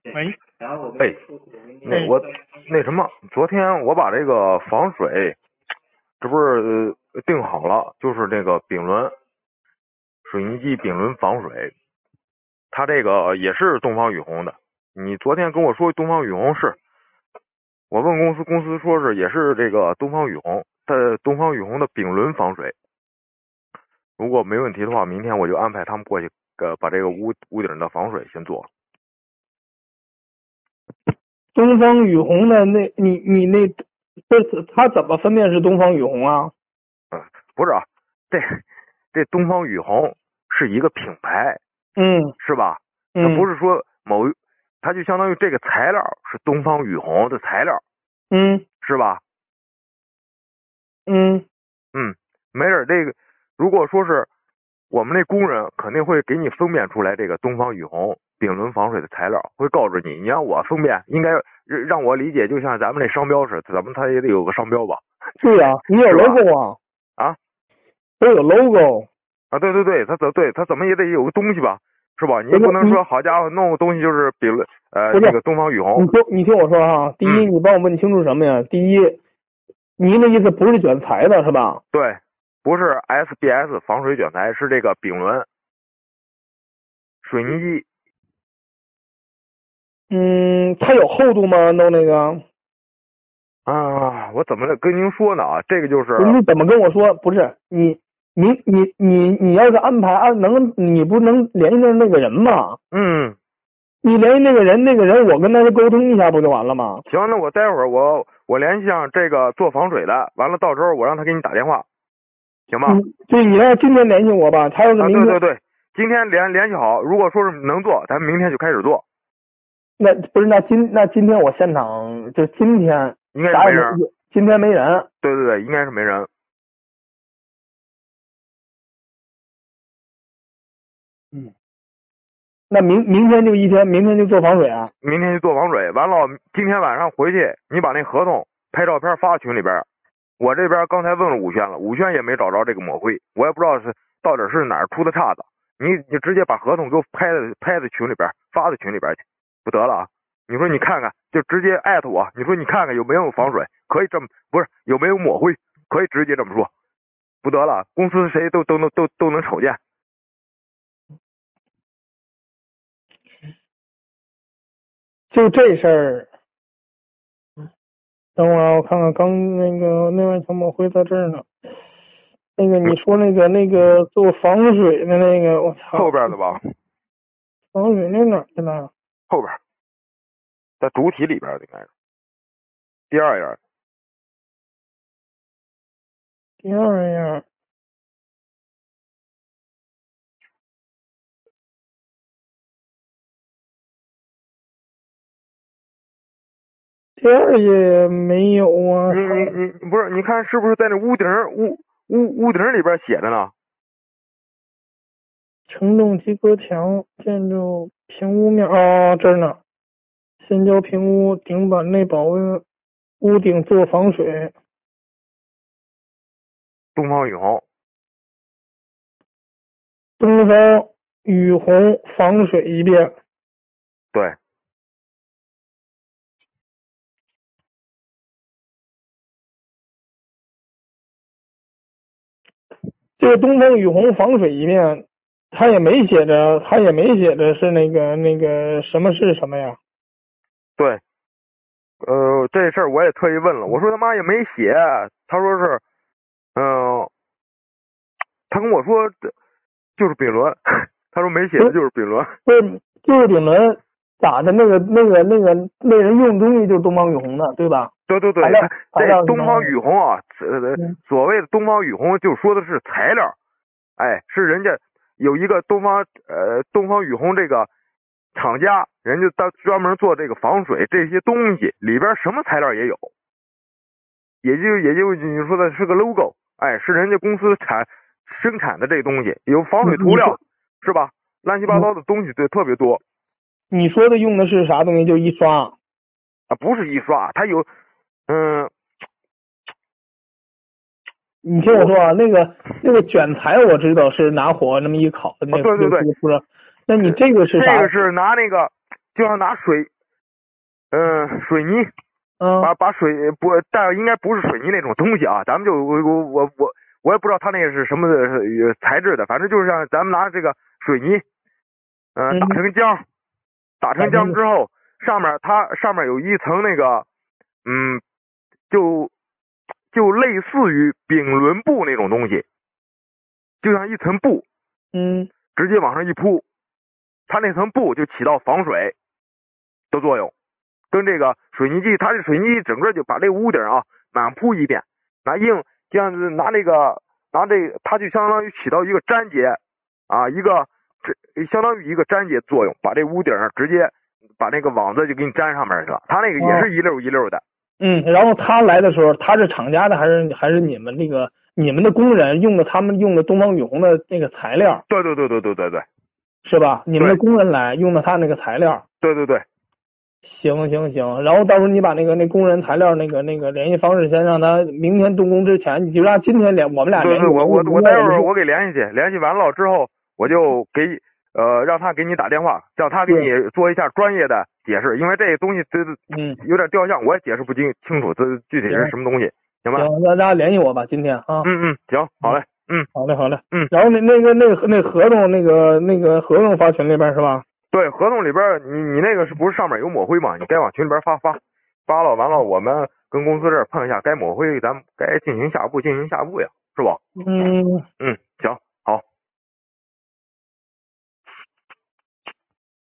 喂， 哎，我那什么，昨天我把这个防水，这不是定好了，就是这个丙纶水泥基丙纶防水，它这个也是东方雨虹的。你昨天跟我说东方雨虹是，我问公司，公司说是也是这个东方雨虹的东方雨虹的丙纶防水。如果没问题的话，明天我就安排他们过去，把这个屋顶的防水先做了。 东方雨虹的你那，这它怎么分辨是东方雨虹啊？ 不是啊，这东方雨虹是一个品牌，是吧？它不是说它就相当于这个材料是东方雨虹的材料，是吧？没事，这个如果说是我们那工人肯定会给你分辨出来这个东方雨虹丙纶防水的材料，会告诉你。你让我分辨，应该让我理解，就像咱们那商标似的，咱们它也得有个商标吧？ 对呀，你有 logo 啊？ 啊， 都有 logo 啊，对，它怎么也得有个东西吧？是吧？你也不能说好家伙弄个东西就是那个东方雨虹。 你听我说哈，第一，你帮我问清楚什么呀？第一，您的意思不是卷材的是吧？ 对，不是 SBS 防水卷材，是这个丙纶水泥基。 它有厚度吗？弄那个？ 啊，我怎么跟您说呢？啊，这个就是你怎么跟我说？不是你要是安排你不能联系上那个人吗？你联系那个人，我跟他沟通一下不就完了吗？ 行，那我待会儿我联系上这个做防水的，完了到时候我让他给你打电话，行吧？ 对，你让今天联系我吧，他要是明天， 对，今天联系好，如果说是能做，咱明天就开始做。 那不是那今天我现场就今天应该是没人， 今天没人。 对，应该是没人。 那明天就一天，明天就做防水啊？ 明天就做防水，完了今天晚上回去，你把那合同拍照片发群里边。我这边刚才问了武轩了，武轩也没找着这个抹灰，我也不知道是到底是哪儿出的岔子。你直接把合同给我拍在群里边，发在群里边去，不得了啊！你说你看看，就直接艾特我，你说你看看有没有防水，可以这么不是有没有抹灰，可以直接这么说，不得了，公司谁都能瞅见。 就这事儿，等会儿我看看，刚那位小抹灰在这儿呢。那个你说那个做防水的那个，我操， 后边的吧？ 防水那哪儿去了？ 后边，在主体里边应该是第二页。 第二页。第二页没有啊。 你不是，你看是不是在那屋顶里边写着呢？ 承重及隔墙建筑平屋面啊，这儿呢。先浇平屋顶板内保温，屋顶做防水。 东方雨虹。 东方雨虹防水一遍。 对。 这个东方雨虹防水一遍，他也没写着是那个什么是什么呀？ 对，这事儿我也特意问了，我说他妈也没写，他说是，他跟我说就是丙纶，他说没写的就是丙纶。 不是，就是丙纶咋的？那人用的东西就是东方雨虹的，对吧？ 对，这东方雨虹啊，所谓的东方雨虹就说的是材料，哎，是人家有一个东方雨虹这个厂家，人家专门做这个防水这些东西，里边什么材料也有，也就你说的是个 logo， 哎，是人家公司生产的这东西，有防水涂料，是吧？乱七八糟的东西对特别多。 你说的用的是啥东西？就一刷啊？不是一刷，它有你听我说啊，那个卷材我知道是拿火那么一烤的那个， 对， 不是？那你这个是啥？ 这个是拿那个就像拿水泥，把水不，但应该不是水泥那种东西啊，咱们就我也不知道它那个是什么材质的，反正就是像咱们拿这个水泥，打成浆，打成浆之后，它上面有一层那个，就类似于丙纶布那种东西，就像一层布，直接往上一铺，它那层布就起到防水的作用，跟这个水泥机，它这水泥机整个就把这个屋顶啊满铺一遍，拿这样子拿这个，它就相当于起到一个粘结啊，相当于一个粘结作用，把这屋顶直接把那个网子就给你粘上面去了，它那个也是一溜一溜的。 然后他来的时候，他是厂家的还是你们你们的工人他们用的东方雨虹的那个材料？ 对， 是吧？你们的工人来用的他那个材料？ 对。 行，然后到时候你把那工人材料那个联系方式先让他明天动工之前，你就让今天我们俩联系。 我待会儿我给联系完了之后，我就让他给你打电话，叫他给你做一下专业的解释，因为这个东西有点雕像，我也解释不清楚这具体是什么东西，行吧？ 行，让大家联系我吧，今天啊。 行，好嘞， 好嘞。然后那合同那个合同发群里边是吧？ 对，合同里边你那个是不是上面有抹灰吗？你该往群里边发了，完了我们跟公司这儿碰一下，该抹灰咱们该进行下步呀，是吧？ 行。